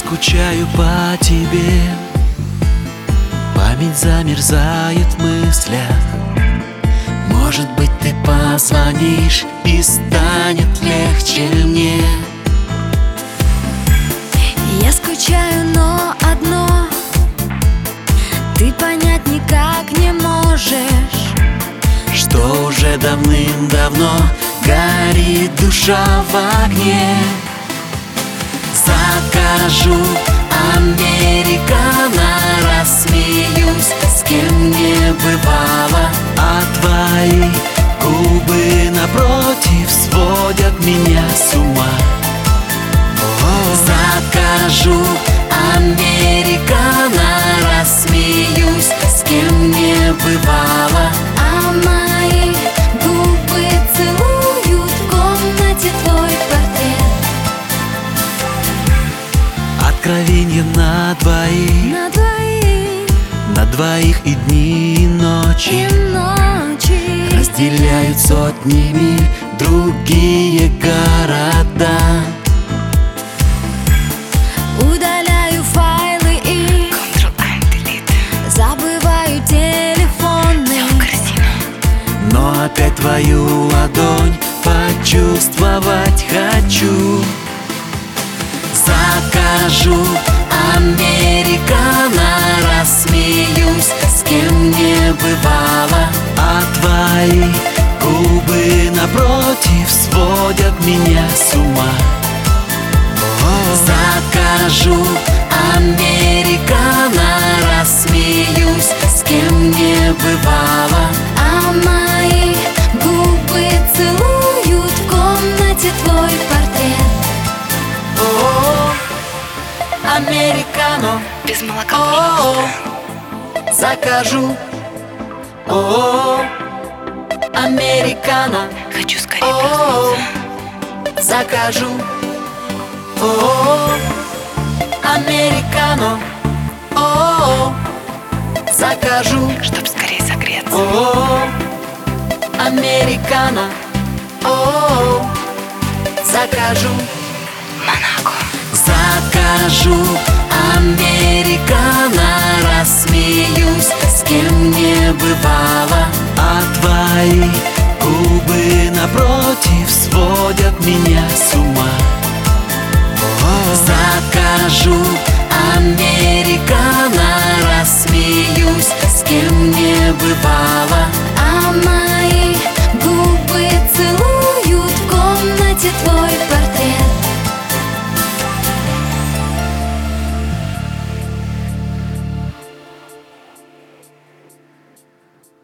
скучаю по тебе, память замерзает в мыслях. Может быть, ты позвонишь и станет легче мне. Я скучаю, но одно ты понять никак не можешь, что уже давным-давно горит душа в огне. Закажу американо, рассмеюсь, с кем не бывало, а твои губы напротив сводят меня с ума. Закажу американо, рассмеюсь, с кем не бывало, а мои губы целуют в комнате твой портрет. Откровенье на двоих, на двоих и дни, и ночи, разделяют сотнями другие города. Удаляю файлы и Ctrl-Alt-Delete, забываю телефоны, но опять твою ладонь почувствовать хочу. Закажу американо, рассмеюсь, с кем не бывало, а твои губы напротив сводят меня с ума. Закажу американо, рассмеюсь, с кем не бывало, а мои губы целуют в комнате твой портрет. О, американо, Без молока. закажу. О, американо, Хочу скорее проснуться. закажу. О, американо, закажу. Чтоб скорее согреться. О, американо, закажу. Монако. Закажу американо, рассмеюсь, с кем не бывало, а твои губы напротив сводят меня с ума. Закажу американо, рассмеюсь, с кем не бывало, А мои губы целуют в комнате твой портрет.